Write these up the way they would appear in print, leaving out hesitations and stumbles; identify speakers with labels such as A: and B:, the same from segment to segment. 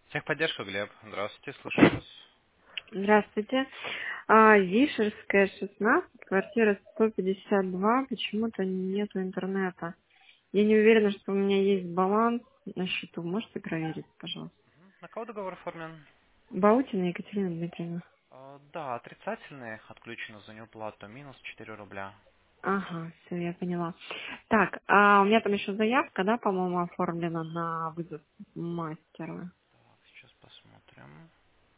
A: Техподдержка, Глеб. Здравствуйте, слушаю вас.
B: Здравствуйте. Вишерская, 16, квартира 152. Почему-то нету интернета. Я не уверена, что у меня есть баланс на счету. Можете проверить, пожалуйста?
A: На кого договор оформлен?
B: Баутина Екатерина Дмитриевна.
A: Да, отрицательный, отключено за неуплату, минус 4 рубля.
B: Ага, все, я поняла. Так, у меня там еще заявка, да, по-моему, оформлена на вызов мастера.
A: Так, сейчас посмотрим.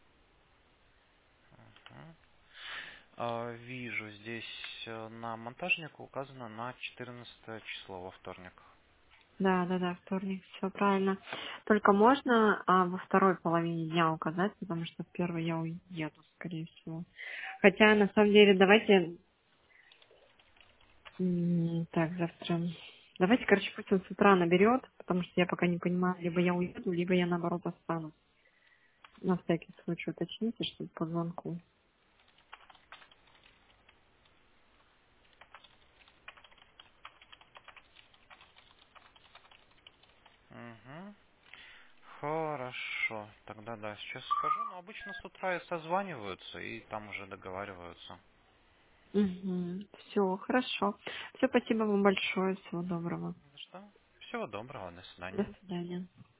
A: Мгм. Вижу, здесь на монтажника указано на 14 число, во вторник.
B: Да, да, да, вторник, все правильно. Только можно во второй половине дня указать, потому что в первой я уеду, скорее всего. Хотя, на самом деле, давайте, так, завтра, давайте, короче, пусть он с утра наберет, потому что я пока не понимаю, либо я уеду, либо я, наоборот, останусь. На всякий случай уточните, чтобы по звонку.
A: Угу. Хорошо, тогда да, сейчас скажу, но обычно с утра и созваниваются, и там уже договариваются.
B: Угу. Все, хорошо. Все, спасибо вам большое, всего доброго.
A: Ну что, всего доброго, до
B: До
A: свидания.
B: свидания.